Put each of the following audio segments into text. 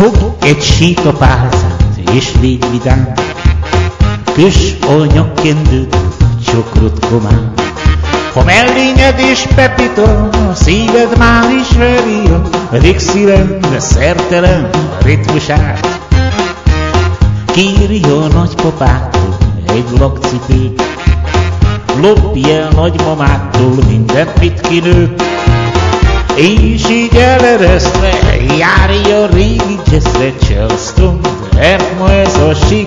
Fog egy sítapálcát, és légy vidám, kös olnyakként dőd, csokrot komám. Ha mellényed és pepita, a szíved már ismeri a rikszilem, de szertelen a ritmusát. Kérj a nagypapától egy lakcipőt, lopj el nagymamától mindent, mit kinőtt, és így eleresztve járj a régi jazzre, Charleston, mert ma ez a sik.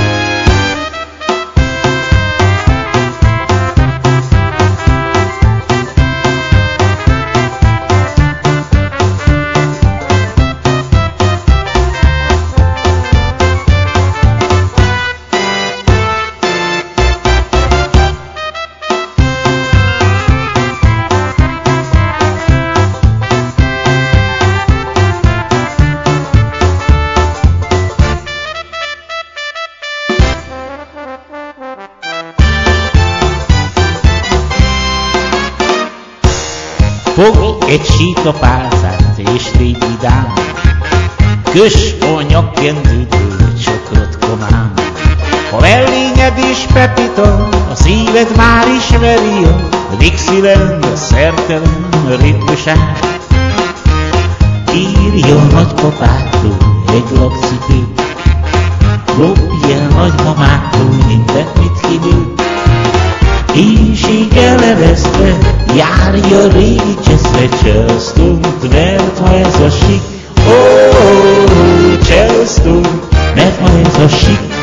Fogj egy sítapálcát, és légy vidám, kös a nyakkendődből csokrot komám. Ha mellényed és pepita, a szíved már ismeri a Dixieland, a szertelen ritmusát. Kérj a nagypapától egy lakcipőt, lopj el nagymamától mindent, mit kinőtt, és így eleresztve járj a régi jazzre, Charleston, mert ma ez a sik. Oh, Charleston, mert ma ez a sik.